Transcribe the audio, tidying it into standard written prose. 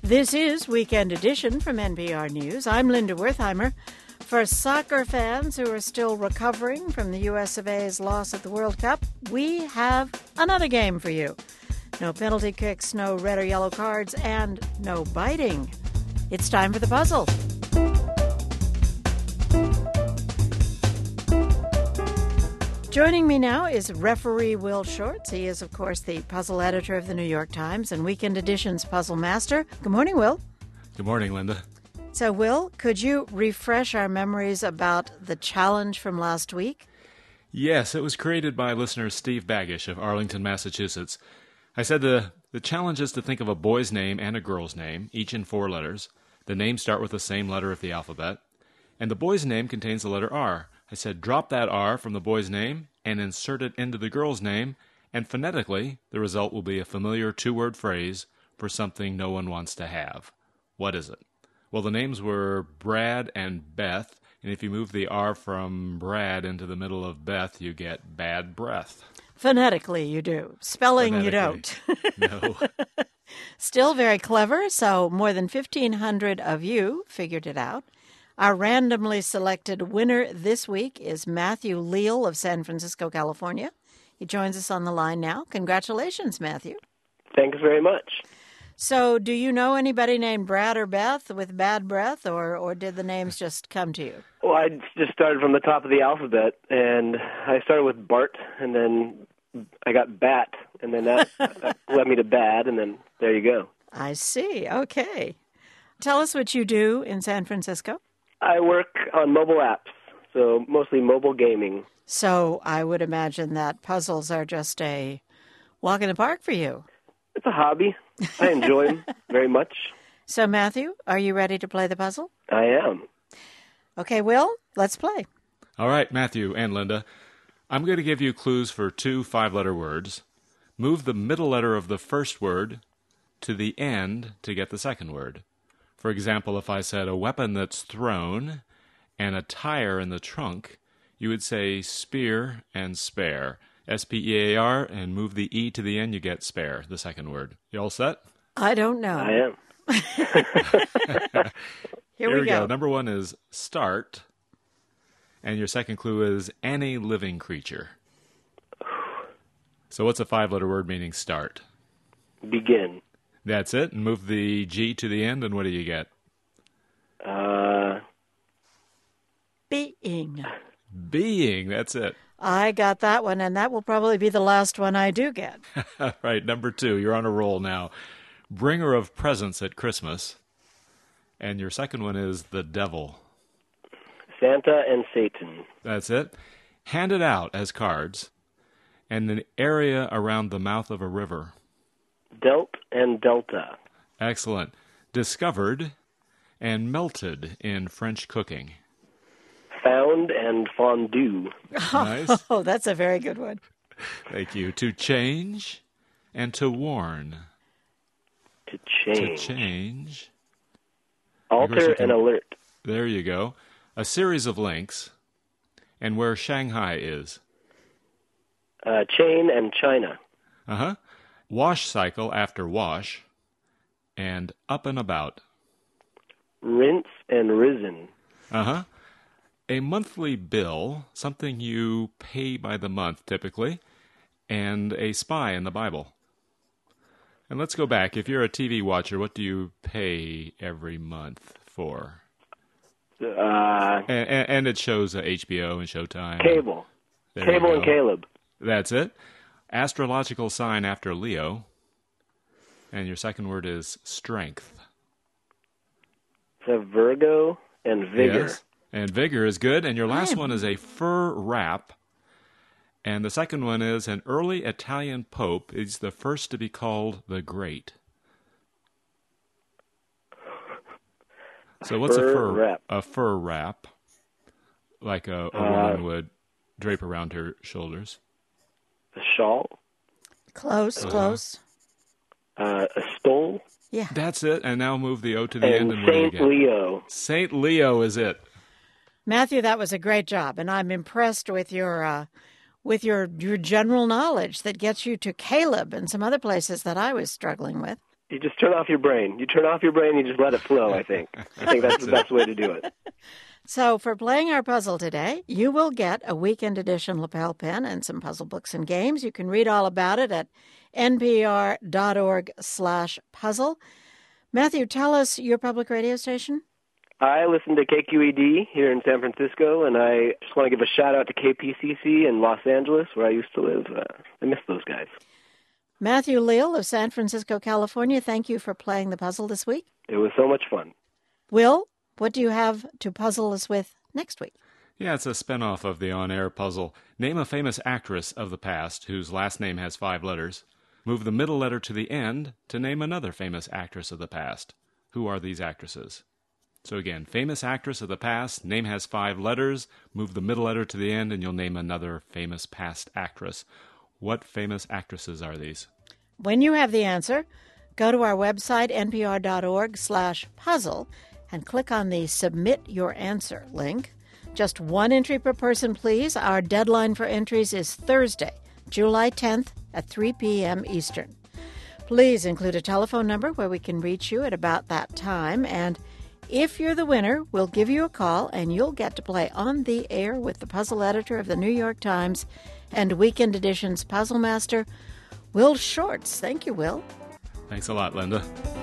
This is Weekend Edition from NPR News. I'm Linda Wertheimer. For soccer fans who are still recovering from the US of A's loss at the World Cup, we have another game for you. No penalty kicks, no red or yellow cards, and no biting. It's time for the puzzle. Joining me now is referee Will Shortz. He is, of course, the puzzle editor of the New York Times and Weekend Edition's puzzle master. Good morning, Will. Good morning, Linda. So, Will, could you refresh our memories about the challenge from last week? Yes, it was created by listener Steve Baggish of Arlington, Massachusetts. I said the challenge is to think of a boy's name and a girl's name, each in 4 letters. The names start with the same letter of the alphabet. And the boy's name contains the letter R. I said drop that R from the boy's name and insert it into the girl's name, and phonetically, the result will be a familiar 2-word phrase for something no one wants to have. What is it? Well, the names were Brad and Beth, and if you move the R from Brad into the middle of Beth, you get bad breath. Phonetically, you do. Spelling, you don't. No. Still very clever, so more than 1,500 of you figured it out. Our randomly selected winner this week is Matthew Leal of San Francisco, California. He joins us on the line now. Congratulations, Matthew. Thanks very much. So do you know anybody named Brad or Beth with bad breath, or did the names just come to you? Well, I just started from the top of the alphabet, and I started with Bart, and then I got Bat, and then that led me to Bad, and then there you go. I see. Okay. Tell us what you do in San Francisco. I work on mobile apps, so mostly mobile gaming. So I would imagine that puzzles are just a walk in the park for you. It's a hobby. I enjoy them very much. So, Matthew, are you ready to play the puzzle? I am. Okay, Will, let's play. All right, Matthew and Linda, I'm going to give you clues for 2 5-letter words. Move the middle letter of the first word to the end to get the second word. For example, if I said a weapon that's thrown and a tire in the trunk, you would say spear and spare. S-P-E-A-R, and move the E to the end, you get spare, the second word. You all set? I don't know. I am. Here we go. Number 1 is start, and your second clue is any living creature. So what's a 5-letter word meaning start? Begin. That's it. And move the G to the end, and what do you get? Being. Being, that's it. I got that one, and that will probably be the last one I do get. Right, number 2. You're on a roll now. Bringer of presents at Christmas. And your second one is the devil. Santa and Satan. That's it. Handed out as cards. And an area around the mouth of a river. Dealt and Delta. Excellent. Discovered and melted in French cooking. Found and fondue. Nice. Oh, that's a very good one. Thank you. To change and to warn. To change. To change. Alter and alert. There you go. A series of links. And where Shanghai is. Chain and China. Uh-huh. Wash cycle after wash. And up and about. Rinse and risen. Uh-huh. A monthly bill, something you pay by the month typically, and a spy in the Bible. And let's go back. If you're a TV watcher, what do you pay every month for? And it shows HBO and Showtime. Cable. Cable and Caleb. That's it. Astrological sign after Leo. And your second word is strength. So Virgo and vigor. Yes. And vigor is good. And your last one is a fur wrap. And the second one is an early Italian pope. He's the first to be called the Great. So what's a fur wrap? A fur wrap, like a woman would drape around her shoulders. A shawl? Close. A stole? Yeah. That's it. And now move the O to the end. And Saint Leo. Saint Leo is it. Matthew, that was a great job, and I'm impressed with your general knowledge that gets you to Caleb and some other places that I was struggling with. You just turn off your brain. You turn off your brain, you just let it flow, I think. I think that's the best way to do it. So for playing our puzzle today, you will get a weekend edition lapel pin and some puzzle books and games. You can read all about it at npr.org/puzzle. Matthew, tell us your public radio station. I listen to KQED here in San Francisco, and I just want to give a shout-out to KPCC in Los Angeles, where I used to live. I miss those guys. Matthew Leal of San Francisco, California, thank you for playing the puzzle this week. It was so much fun. Will, what do you have to puzzle us with next week? Yeah, it's a spinoff of the on-air puzzle. Name a famous actress of the past whose last name has 5 letters. Move the middle letter to the end to name another famous actress of the past. Who are these actresses? So again, famous actress of the past, name has 5 letters, move the middle letter to the end, and you'll name another famous past actress. What famous actresses are these? When you have the answer, go to our website, npr.org/puzzle, and click on the Submit Your Answer link. Just 1 entry per person, please. Our deadline for entries is Thursday, July 10th at 3 p.m. Eastern. Please include a telephone number where we can reach you at about that time, and if you're the winner, we'll give you a call, and you'll get to play on the air with the puzzle editor of the New York Times and Weekend Edition's puzzle master, Will Shortz. Thank you, Will. Thanks a lot, Linda.